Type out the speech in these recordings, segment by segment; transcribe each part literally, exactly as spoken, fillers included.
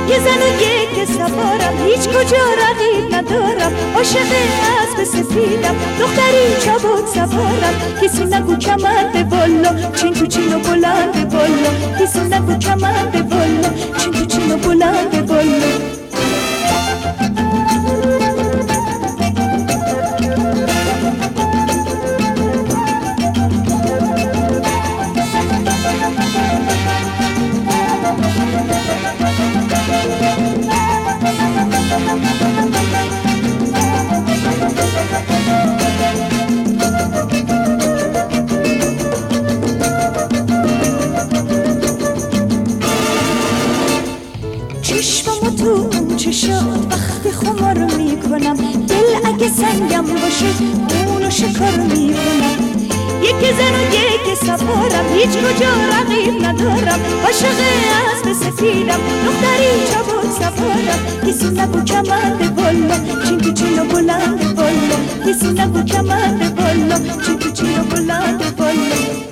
یک زن و یک سوارم، هیچ کجا رقیب ندارم. عاشق اسب سفیدم، دختری چابک سوارم. کسی نگو کمند بالا، چین تو چین و بلند بالا. کسی نگو کمند بالا، چین تو چین و بلند بالا. چشممو تو اون چشات وقتی خمار میکنم، دل اگه سنگم باشه اونو شکار میکنم. یک زن و یک سوارم، هیچ کجا رقیب ندارم. عاشق اسب سفیدم، دختری چابک سوارم. کسی نگو کمند بالا، چین تو چین و بلند بالا. کسی نگو کمند بالا، چین تو چین و بلند بالا.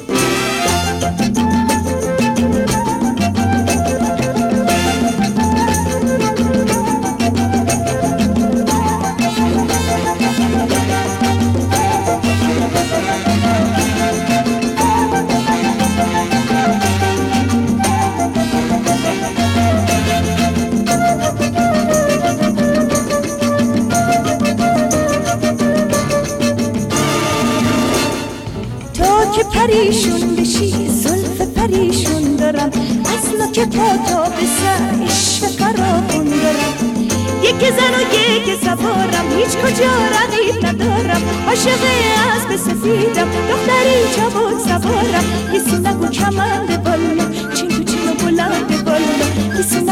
که پریشون بشی زلف پریشون دارم، اصلا که پا تا به سر عشق فراخون دارم. یک زن و یک سوارم، هیچ کجا رقیب ندارم. عاشق اسب سفیدم، دختری چابک سوارم. کسی نگو کمند بالا، چین تو چین و بلند بالا. کسی